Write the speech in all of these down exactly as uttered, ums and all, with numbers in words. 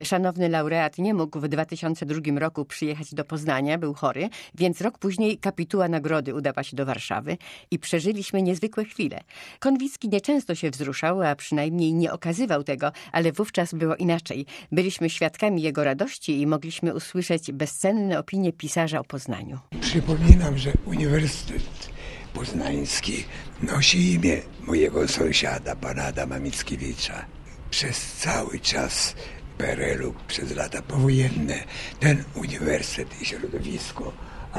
Szanowny laureat nie mógł w dwa tysiące drugim roku przyjechać do Poznania, był chory, więc rok później kapituła nagrody udała się do Warszawy i przeżyliśmy niezwykłe chwile. Konwicki nieczęsto się wzruszał, a przynajmniej nie okazywał tego, ale wówczas było inaczej. Byliśmy świadkami jego radości i mogliśmy usłyszeć bezcenne opinie pisarza o Poznaniu. Przypominam, że Uniwersytet Poznański nosi imię mojego sąsiada, pana Adama Mickiewicza. Przez cały czas P R L-u, przez lata powojenne, ten uniwersytet i środowisko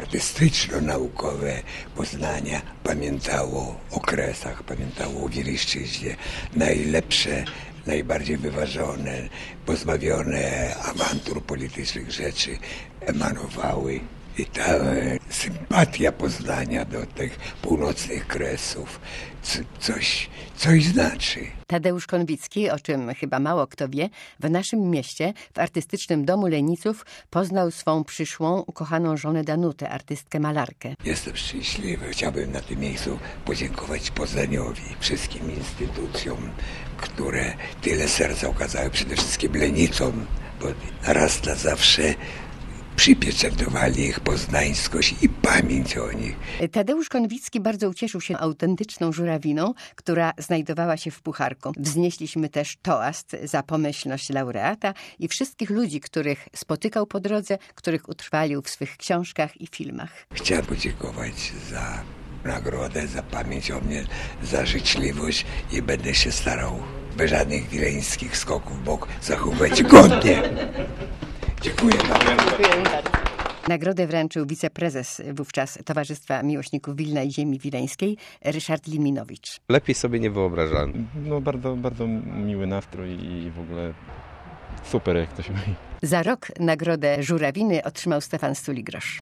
artystyczno-naukowe Poznania pamiętało o Kresach, pamiętało o Wieliszczyźnie. Najlepsze, najbardziej wyważone, pozbawione awantur politycznych rzeczy emanowały. I ta e, sympatia Poznania do tych północnych Kresów c- coś, coś znaczy. Tadeusz Konwicki, o czym chyba mało kto wie, w naszym mieście, w artystycznym domu Leniców, poznał swą przyszłą, ukochaną żonę Danutę, artystkę malarkę. Jestem szczęśliwy. Chciałbym na tym miejscu podziękować Poznaniowi, wszystkim instytucjom, które tyle serca okazały, przede wszystkim Lenicom, bo raz na zawsze przypieczętowali ich poznańskość i pamięć o nich. Tadeusz Konwicki bardzo ucieszył się autentyczną żurawiną, która znajdowała się w pucharku. Wznieśliśmy też toast za pomyślność laureata i wszystkich ludzi, których spotykał po drodze, których utrwalił w swych książkach i filmach. Chciałem podziękować za nagrodę, za pamięć o mnie, za życzliwość i będę się starał bez żadnych wileńskich skoków w bok zachowywać godnie. Dziękuję bardzo. Nagrodę wręczył wiceprezes wówczas Towarzystwa Miłośników Wilna i Ziemi Wileńskiej, Ryszard Liminowicz. Lepiej sobie nie wyobrażałem. No bardzo, bardzo miły nastrój i w ogóle super, jak to się mówi. Za rok nagrodę Żurawiny otrzymał Stefan Stuligrosz.